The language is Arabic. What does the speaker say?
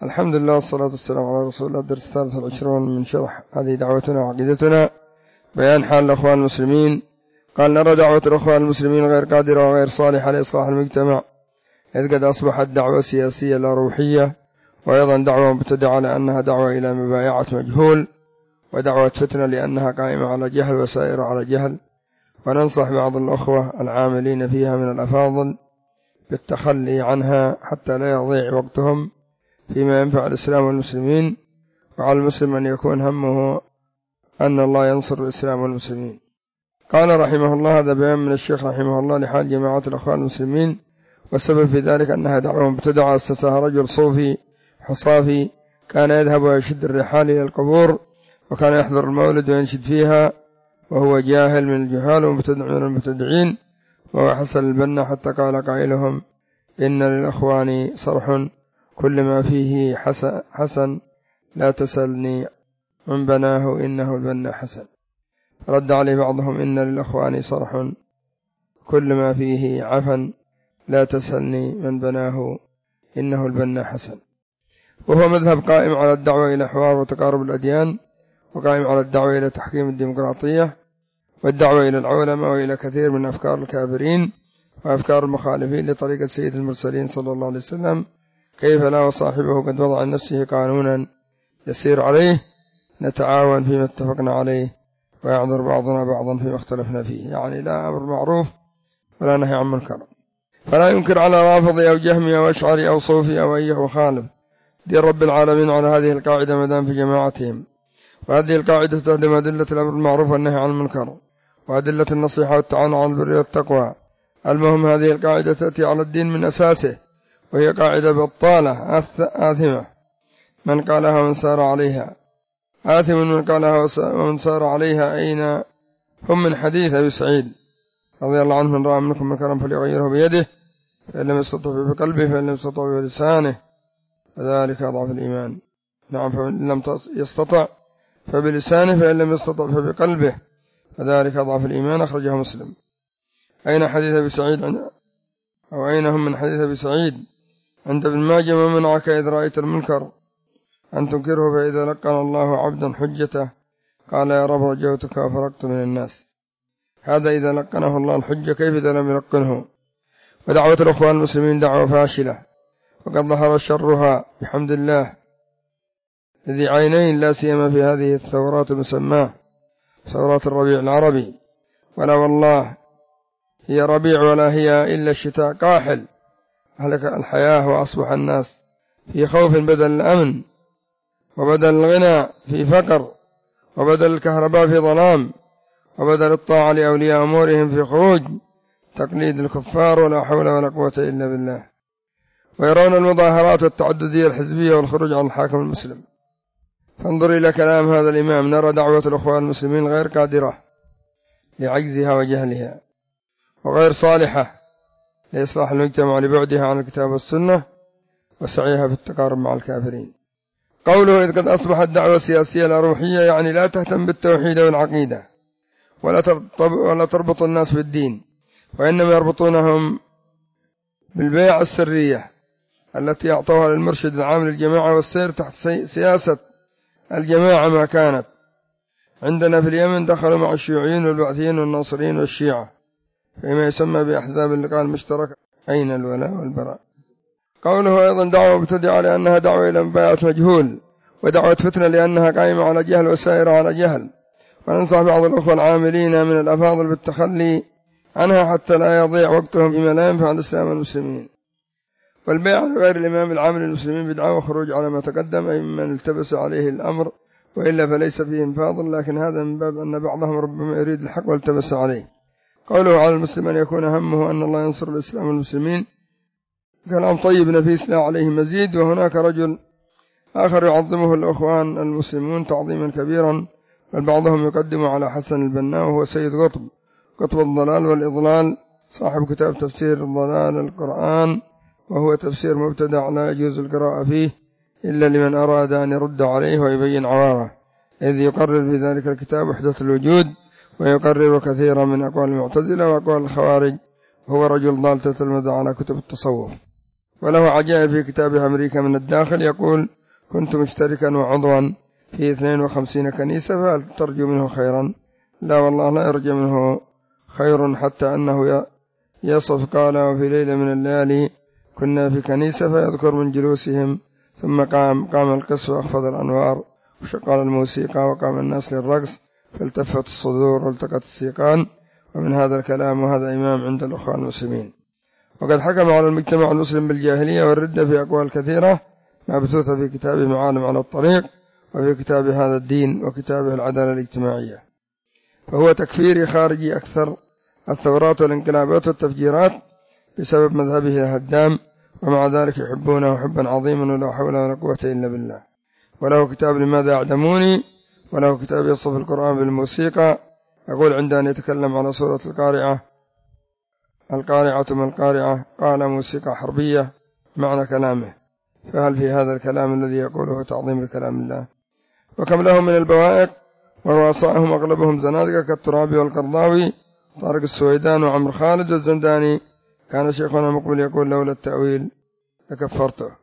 الحمد لله والصلاة والسلام على رسول الله. الدرس 23 من شرح هذه دعوتنا وعقيدتنا، بيان حال الأخوان المسلمين. قال: نرى دعوة الأخوان المسلمين غير قادرة وغير صالحة لإصلاح المجتمع، إذ قد أصبحت دعوة سياسية لا روحية، وأيضا دعوة مبتدعة لأنها دعوة إلى مبايعة مجهول، ودعوة فتنة لأنها قائمة على جهل وسائر على جهل. وننصح بعض الأخوة العاملين فيها من الأفاضل بالتخلي عنها حتى لا يضيع وقتهم فيما ينفع الإسلام والمسلمين، وعلى المسلم أن يكون همه أن الله ينصر الإسلام والمسلمين. قال رحمه الله: هذا بيان من الشيخ رحمه الله لحال جماعة الأخوان المسلمين، والسبب في ذلك أنها دعوة مبتدعة أسسها رجل صوفي حصافي كان يذهب ويشد الرحال إلى القبور، وكان يحضر المولد وينشد فيها، وهو جاهل من الجهال ومبتدع من المبتدعين، وهو حسن البنا، حتى قال قائلهم: إن للأخوان صرح كل ما فيه حسن لا تسلني من بناه إنه البنا حسن. رد عليه بعضهم: إن للأخوان صرح كل ما فيه عفن لا تسلني من بناه إنه البنا حسن. وهو مذهب قائم على الدعوة إلى حوار وتقارب الأديان، وقائم على الدعوة إلى تحكيم الديمقراطية، والدعوة إلى العلماء وإلى كثير من أفكار الكافرين وأفكار المخالفين لطريقة سيد المرسلين صلى الله عليه وسلم. كيف لا وصاحبه قد وضع لنفسه قانونا يسير عليه، نتعاون فيما اتفقنا عليه ويعذر بعضنا بعضا فيما اختلفنا فيه. يعني لا أمر معروف ولا نهي عن منكر. فلا ينكر على رافضي أو جهمي أو أشعري أو صوفي أو أي مخالف دين رب العالمين على هذه القاعدة ما دام في جماعتهم. وهذه القاعدة تخدم أدلة الأمر بالمعروف والنهي عن المنكر، وأدلة النصيحة والتعاون على البر والتقوى. المهم هذه القاعدة تأتي على الدين من أساسه، وهي قاعدة بطالة آثمة من قالها ومن سار عليها، آثم من قالها ومن سار عليها. أين هم من حديث أبي سعيد رضي الله عنه: من رأى منكم منكرا فليغيره بيده، فإن لم يستطع بقلبه، فإن لم يستطع بلسانه، فذلك أضعف الإيمان. نعم، فإن لم يستطع فبلسانه، فإن لم يستطع فبقلبه، فذلك أضعف الإيمان. أخرجه مسلم. أين حديث أبي سعيد أو أين هم من حديث أبي سعيد عند ابن ماجه: ما منعك إذ رأيت المنكر أن تنكره، فإذا لقن الله عبدا حجته قال: يا رب رجوتك وفرقت من الناس. هذا إذا لقنه الله الحجة، كيف إذا لم يلقنه؟ ودعوة الأخوان المسلمين دعوة فاشلة، وقد ظهر شرها بحمد الله ذي عينين، لا سيما في هذه الثورات المسماة ثورات الربيع العربي. ولا والله هي ربيع ولا هي إلا الشتاء قاحل، هلك الحياة وأصبح الناس في خوف بدل الأمن، وبدل الغنى في فقر، وبدل الكهرباء في ظلام، وبدل الطاعة لأولياء أمورهم في خروج تقليد الكفار، ولا حول ولا قوة إلا بالله. ويرون المظاهرات والتعددية الحزبية والخروج عن الحاكم المسلم. فانظر إلى كلام هذا الإمام: نرى دعوة الأخوان المسلمين غير قادرة لعجزها وجهلها، وغير صالحة لإصلاح المجتمع لبعدها عن الكتاب والسنة وسعيها في التقارب مع الكافرين. قوله: إذ قد أصبحت دعوة سياسية لا روحية، يعني لا تهتم بالتوحيد والعقيدة، ولا تربط الناس بالدين، وإنما يربطونهم بالبيع السرية التي أعطوها للمرشد العام للجماعة والسير تحت سياسة الجماعة. ما كانت عندنا في اليمن دخلوا مع الشيوعيين والبعثيين والناصريين والشيعة فيما يسمى بأحزاب اللقاء المشترك. أين الولاء والبراء؟ قوله: أيضا دعوة مبتدعة لأنها دعوة إلى مبايعة مجهول، ودعوة فتنة لأنها قائمة على جهل وسائرة على جهل. وننصح بعض الأخوة العاملين من الأفاضل بالتخلي عنها حتى لا يضيع وقتهم فيما لا ينفع الإسلام والمسلمين. والبيع غير الإمام العام للمسلمين بدعة وخروج على ما تقدم، أي ممن التبس عليه الأمر، وإلا فليس فيهم فاضل، لكن هذا من باب أن بعضهم ربما يريد الحق والتبس عليه. قوله: على المسلم أن يكون همه أن الله ينصر الإسلام والمسلمين، كلام طيب نفيس لا عليه مزيد. وهناك رجل آخر يعظمه الأخوان المسلمون تعظيما كبيرا، بل بعضهم يقدم على حسن البنا، وهو سيد قطب الضلال والإضلال، صاحب كتاب تفسير الضلال القرآن، وهو تفسير مبتدع لا يجوز القراءة فيه إلا لمن أراد أن يرد عليه ويبين عواره، إذ يقرر في ذلك الكتاب وحدة الوجود، ويقرر كثيرا من أقوال المعتزلة وأقوال الخوارج، وهو رجل ضال تتلمذ على كتب التصوف. وله عجائب في كتابه أمريكا من الداخل، يقول: كنت مشتركا وعضوا في 52 كنيسة، فهل ترجو منه خيرا؟ لا والله، لا يرجى منه خير، حتى أنه يصف قال: وفي ليلة من الليالي كنا في كنيسة، فيذكر من جلوسهم ثم قام القس وأخفض الأنوار وشغل الموسيقى وقام الناس للرقص، فالتفت الصدور والتقت السيقان، ومن هذا الكلام، وهذا إمام عند الأخوة المسلمين. وقد حكم على المجتمع المسلم بالجاهلية والردة في أقوال كثيرة مبثوثة في كتابه معالم على الطريق، وفي كتاب هذا الدين، وكتابه العدالة الاجتماعية. فهو تكفيري خارجي أكثر الثورات والانقلابات والتفجيرات بسبب مذهبه الهدام، ومع ذلك يحبونه حبا عظيما، ولا حول ولا قوة إلا بالله. وله كتاب لماذا أعدموني، وله كتاب يصف القرآن بالموسيقى، يقول: عند أن يتكلم على سورة القارعة ما القارعة؟ قال: موسيقى حربية، معنى كلامه. فهل في هذا الكلام الذي يقوله تعظيم لكلام الله؟ وكم له من البوائق، ورؤسائهم أغلبهم زنادقة كالترابي والقرضاوي، طارق السويدان وعمر خالد والزنداني. كان شيخنا مقبل يقول: لولا التأويل لكفرته.